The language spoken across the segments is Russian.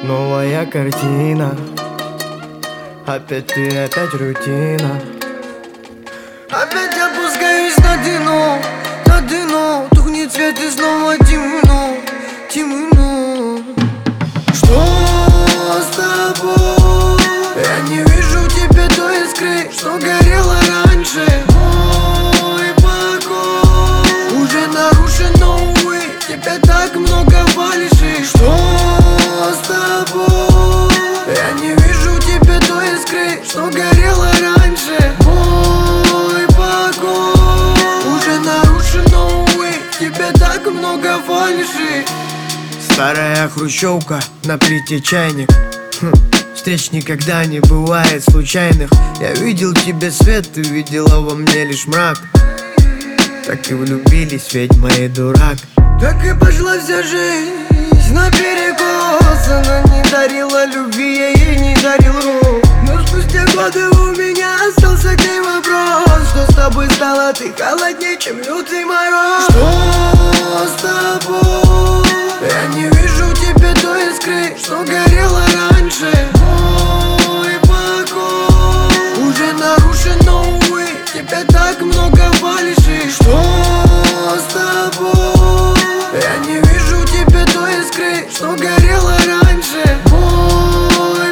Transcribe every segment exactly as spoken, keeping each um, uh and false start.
Новая картина. Опять ты, опять рутина. Опять опускаюсь на дно, на дно. Тухнет свет и снова темно, темно. Что с тобой? Я не вижу в тебе той искры, что горела раньше. Мой покой уже нарушен, но увы, тебе так много фальши. Что с тобой? Я не вижу в тебе той искры, что горела раньше. Мой покой уже нарушен, но увы, тебе так много фальши. Старая хрущевка, на плите чайник. Хм, встреч никогда не бывает случайных. Я видел в тебе свет, ты видела во мне лишь мрак. Так и влюбились, ведь мои дурак. Так и пошла вся жизнь наперекос. Она не дарила любви, я ей не дарил рук. Но спустя годы у меня остался к ней вопрос: что с тобой стало, ты холоднее, чем лютый мороз. Что с тобой? Я не вижу в тебе той искры, что горела раньше. Мой покой уже нарушен, но увы, тебе так много фальши. Что с тобой? Я не вижу в тебе той искры, что горела раньше. Мой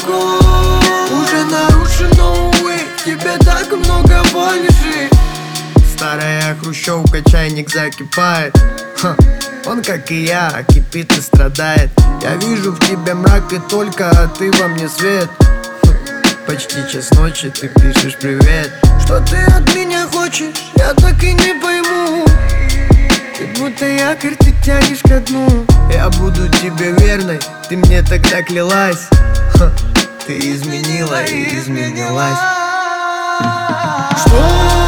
покой уже нарушен, но увы, тебе так много фальши. Старая хрущевка, чайник закипает. Ха, он, как и я, кипит и страдает. Я вижу в тебе мрак и только, а ты во мне свет. Ха, почти час ночи, ты пишешь привет. Что ты от меня хочешь, я так и не пойму. Ты будто якорь, ты тянешь ко дну. Я буду тебе верной, ты мне тогда клялась. Ха, ты изменила и изменилась. Что